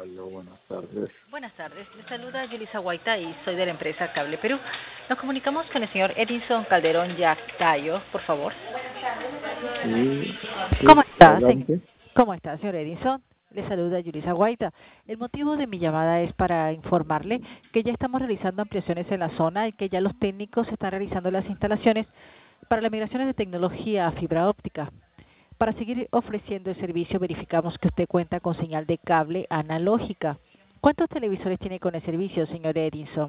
Aló, buenas tardes. Buenas tardes, le saluda Yulisa Guaita y soy de la empresa Cable Perú. Nos comunicamos con el señor Edison Calderón Yactayo, por favor. Sí, ¿Cómo sí, está, señor? adelante. ¿Cómo está, señor Edison? Le saluda Yulisa Guaita. El motivo de mi llamada es para informarle que ya estamos realizando ampliaciones en la zona y que ya los técnicos están realizando las instalaciones para las migraciones de tecnología a fibra óptica. Para seguir ofreciendo el servicio, verificamos que usted cuenta con señal de cable analógica. ¿Cuántos televisores tiene con el servicio, señor Edison?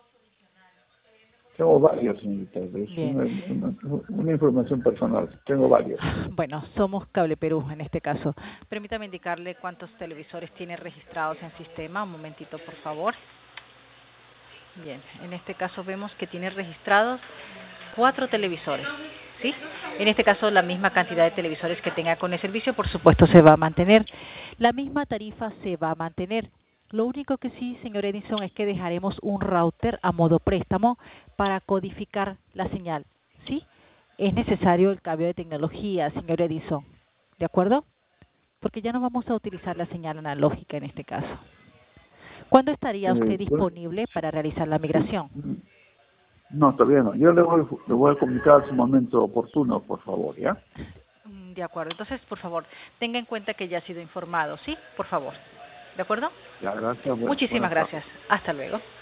Tengo varios, señorita. Es Bien. una información personal. Tengo varios. Bueno, somos Cable Perú en este caso. Permítame indicarle cuántos televisores tiene registrados en sistema. Un momentito, por favor. Bien, en este caso vemos que tiene registrados 4 televisores, ¿sí? En este caso la misma cantidad de televisores que tenga con el servicio, por supuesto, se va a mantener. La misma tarifa se va a mantener. Lo único que sí, señor Edison, es que dejaremos un router a modo préstamo para codificar la señal, ¿sí? Es necesario el cambio de tecnología, señor Edison, ¿de acuerdo? Porque ya no vamos a utilizar la señal analógica en este caso. ¿Cuándo estaría usted Bueno, disponible para realizar la sí. migración? No, todavía no. Yo le voy a comunicar a su momento oportuno, por favor, ¿ya? De acuerdo. Entonces, por favor, tenga en cuenta que ya ha sido informado, ¿sí? Por favor. ¿De acuerdo? Ya, gracias. Muchísimas Buenas tardes. gracias. Hasta luego.